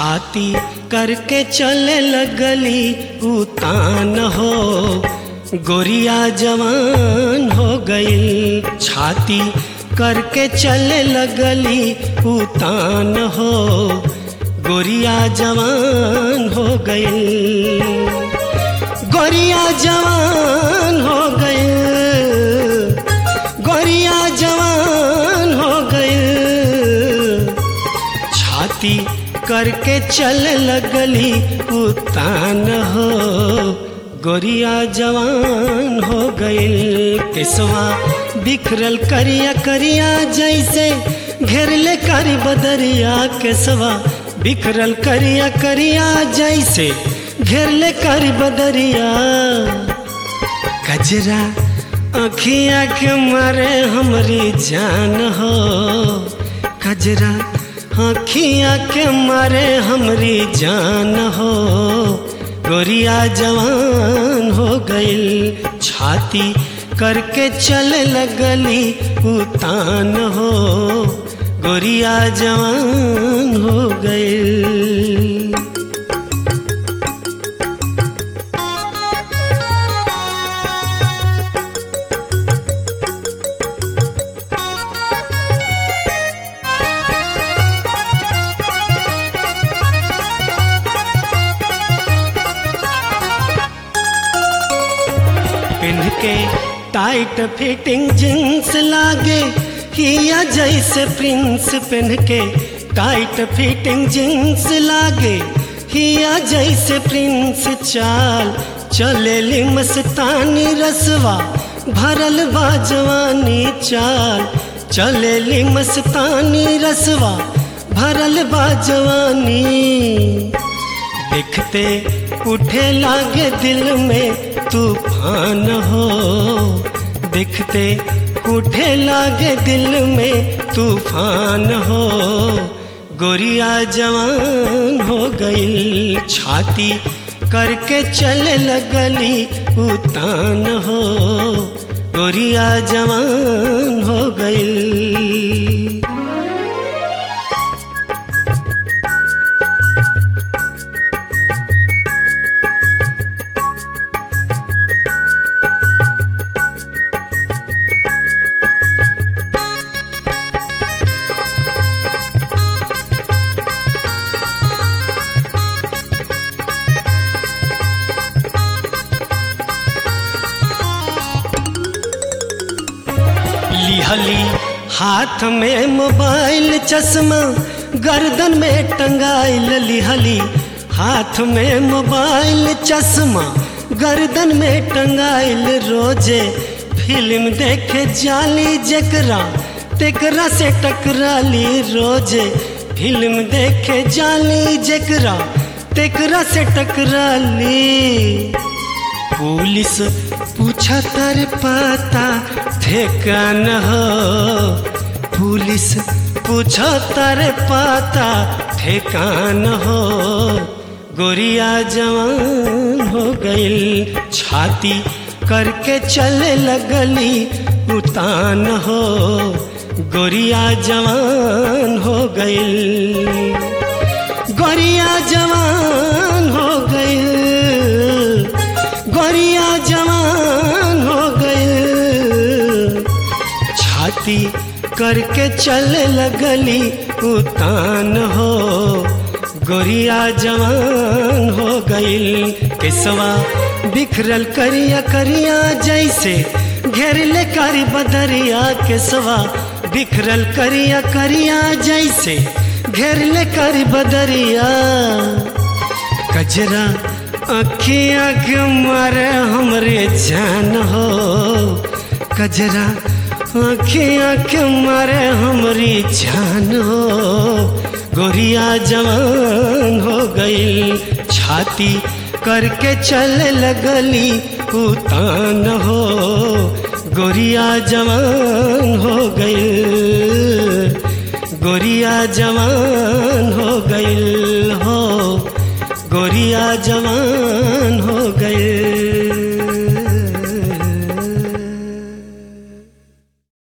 छाती करके चले लगली उतान हो, गोरिया जवान हो गई। छाती करके चले लगली उतान हो, गोरिया जवान हो गई। गोरिया जवान हो गई, गोरिया जवान हो गई। छाती करके चल लगली उतान हो, गोरिया जवान हो गई। केसवा बिखरल करिया करिया जैसे घेरले कारी बदरिया, केसवा बिखरल करिया करिया जैसे घेरले कारी बदरिया। कजरा अखिया के मारे हमरी जान हो, कजरा अखिया के मारे हमरी जान हो, गोरिया जवान हो गई। छाती करके चले लगली उतान हो, गोरिया जवान हो गई। पिन्ह के टाइट फिटिंग जींस लागे हिया जैसे प्रिंस, पिन्ह के टाइट फिटिंग जींस लागे हिया जैसे प्रिंस। चाल चलेली मस्तानी रसवा भरल बा जवानी, चाल चलेली मस्तानी रसवा भरल बा जवानी। देखते उठे लागे दिल में तूफान हो, देखते उठे लागे दिल में तूफान हो, गोरिया जवान हो गई। छाती करके चले लगली उतान हो, गोरिया जवान हो गई। लिहली हाथ में मोबाइल चश्मा गर्दन में टंगाइल, लिहली हाथ में मोबाइल चश्मा गर्दन में टंगाइल। रोजे फिल्म देखे जाली जकरा तेकरा से टकराली, रोजे फिल्म देखे जाली जकरा तेकरा से टकराली। पुलिस पूछा तारे पता ठेकान हो, पुलिस पूछा तारे पता ठेकान हो, गोरिया जवान हो गई। छाती करके चले लगली उतान हो, गोरिया जवान हो गई। गोरिया जवान हो गई, गोरिया जवान हो गई। छाती करके चले लगली उतान हो, गोरिया जवान हो गई। केसवा बिखरल करिया करिया जैसे घेरले कारी बदरिया, केसवा बिखरल करिया करिया जैसे घेरले कारी बदरिया। कजरा अखिया के मारे हमरे जान हो, कजरा अखिया के मारे हमरी जान हो, गोरिया जवान हो गई। छाती करके चले लगली उतान हो, गोरिया जवान हो गई, गोरिया जवान हो गई हो, गोरिया जवान हो गई।